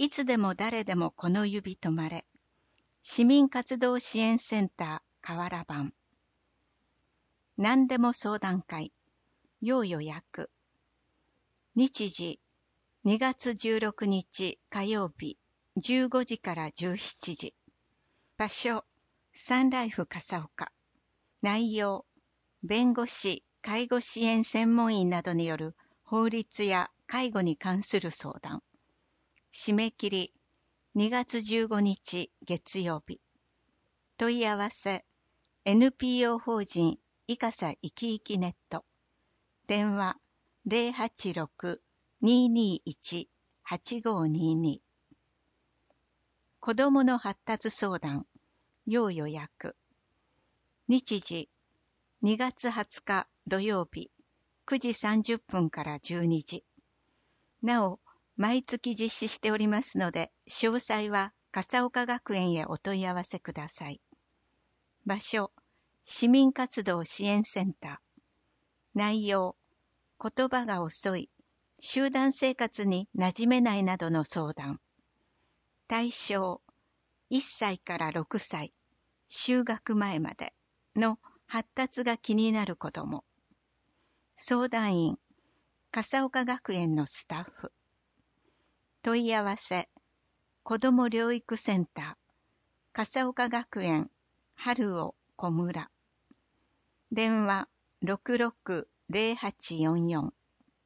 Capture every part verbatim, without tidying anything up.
いつでも誰でもこの指止まれ。市民活動支援センター河原版。何でも相談会。要予約。日時にがつじゅうろくにち火曜日じゅうごじからじゅうしちじ。場所サンライフ笠岡。内容弁護士、介護支援専門員などによる法律や介護に関する相談。締め切りにがつじゅうごにち月曜日。問い合わせ エヌピーオー 法人いかさいきいきネット。電話 ゼロはちろく にーにーいち はちごーにーにー。子どもの発達相談要予約。日時にがつはつか土曜日くじさんじゅっぷんからじゅうにじ。なお毎月実施しておりますので、詳細は笠岡学園へお問い合わせください。場所市民活動支援センター。内容言葉が遅い、集団生活に馴染めないなどの相談。対象いっさいからろくさい、就学前までの発達が気になる子ども。相談員笠岡学園のスタッフ。問い合わせ子ども療育センター笠岡学園春尾小村。電話ろくろく ゼロはちよんよん。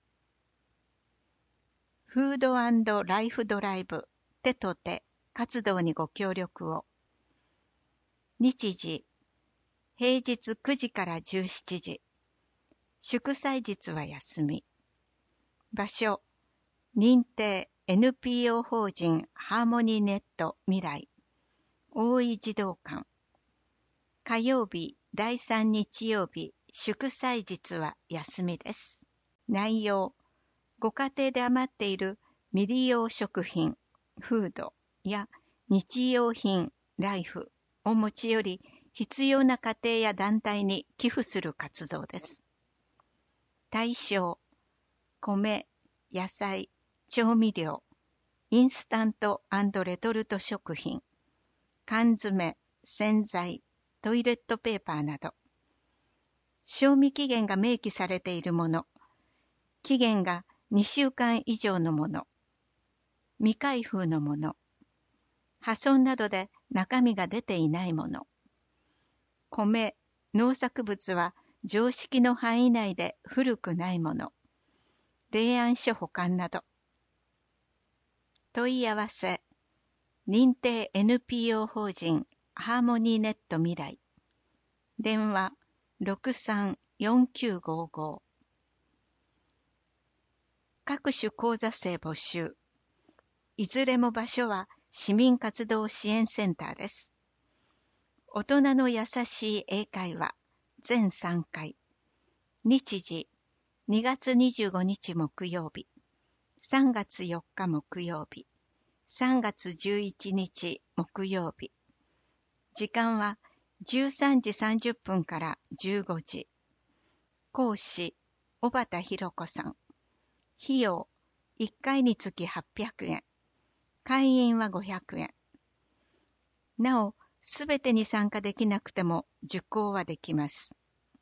フード&ライフドライブ手と手活動にご協力を。日時平日くじからじゅうしちじ。祝祭日は休み。場所認定 エヌピーオー 法人ハーモニーネット未来大井児童館。火曜日だいさん日曜日祝祭日は休みです。内容ご家庭で余っている未利用食品フードや日用品ライフを持ち寄り必要な家庭や団体に寄付する活動です。対象米野菜調味料インスタント&レトルト食品缶詰洗剤トイレットペーパーなど賞味期限が明記されているもの、期限がにしゅうかん以上のもの、未開封のもの、破損などで中身が出ていないもの、米、農作物は常識の範囲内で古くないもの、冷暗所保管など。問い合わせ認定 エヌピーオー 法人ハーモニーネット未来。電話ろくさん よんきゅうごご。各種講座生募集。いずれも場所は市民活動支援センターです。大人の優しい英会話全さんかい。日時にがつにじゅうごにち木曜日、さんがつよっか木曜日、さんがつじゅういちにち木曜日。時間はじゅうさんじさんじゅっぷんからじゅうごじ。講師、小畑弘子さん。費用、いっかいにつきはっぴゃくえん。会員はごひゃくえん。なお、すべてに参加できなくても受講はできます。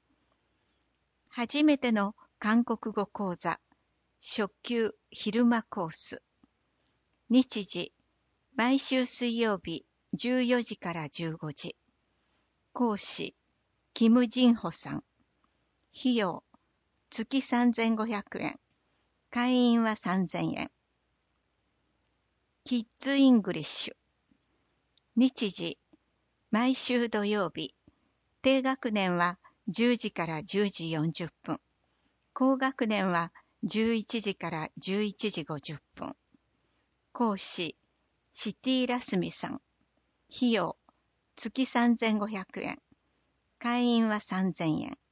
初めての韓国語講座、初級昼間コース。日時、毎週水曜日じゅうよじからじゅうごじ。講師、キム・ジンホさん。費用、月さんぜんごひゃくえん。会員はさんぜんえん。キッズ・イングリッシュ。日時、毎週土曜日。低学年はじゅうじからじゅうじよんじゅっぷん。高学年はじゅういちじからじゅういちじごじゅっぷん。講師、シティ・ラスミさん。費用、月さんぜんごひゃくえん。会員はさんぜんえん。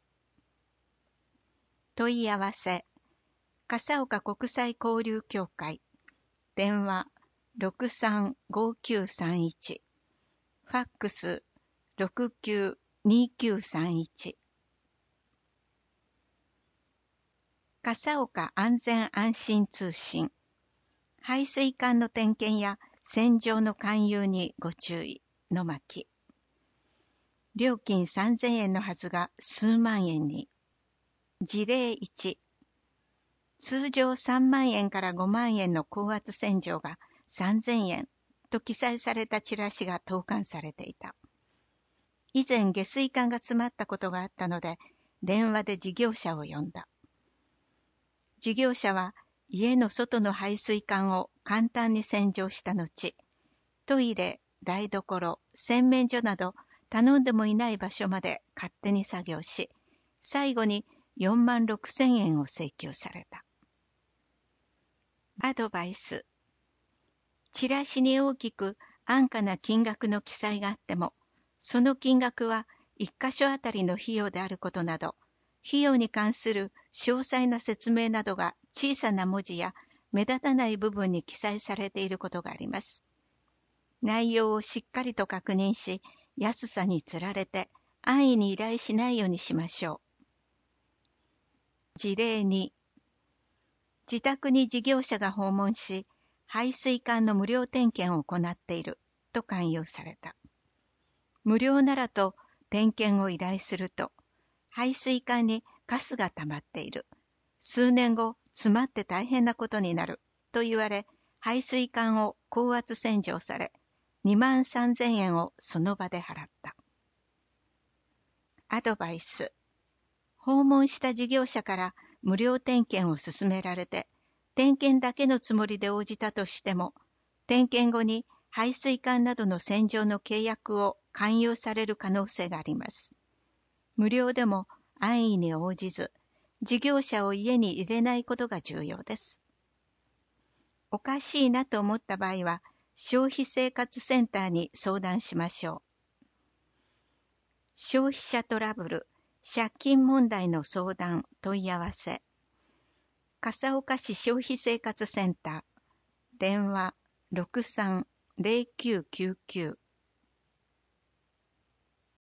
問い合わせ、笠岡国際交流協会。電話ろくさん ごきゅうさんいち。ファックスろくきゅう にきゅうさんいち。笠岡安全安心通信。 排水管の点検や洗浄の勧誘にご注意の巻。料金さんぜんえんのはずが数万円に。事例いち。通常さんまんえんからごまんえんの高圧洗浄がさんぜんえんと記載されたチラシが投函されていた。以前下水管が詰まったことがあったので、電話で事業者を呼んだ。事業者は家の外の排水管を簡単に洗浄した後、トイレ、台所、洗面所など頼んでもいない場所まで勝手に作業し、最後によんまんろくせんえんを請求された。アドバイス。チラシに大きく安価な金額の記載があっても、その金額はいっ箇所あたりの費用であることなど、費用に関する詳細な説明などが小さな文字や目立たない部分に記載されていることがあります。内容をしっかりと確認し、安さにつられて安易に依頼しないようにしましょう。事例に、自宅に事業者が訪問し、排水管の無料点検を行っていると勧誘された。無料ならと点検を依頼すると、排水管にカスが溜まっている。数年後、詰まって大変なことになると言われ、排水管を高圧洗浄され、にまんさんぜんえんをその場で払った。アドバイス。訪問した事業者から無料点検を勧められて、点検だけのつもりで応じたとしても、点検後に排水管などの洗浄の契約を勧誘される可能性があります。無料でも安易に応じず、事業者を家に入れないことが重要です。おかしいなと思った場合は、消費生活センターに相談しましょう。消費者トラブル、借金問題の相談、問い合わせ。笠岡市消費生活センター、電話 ろくさんぜろきゅうきゅうきゅう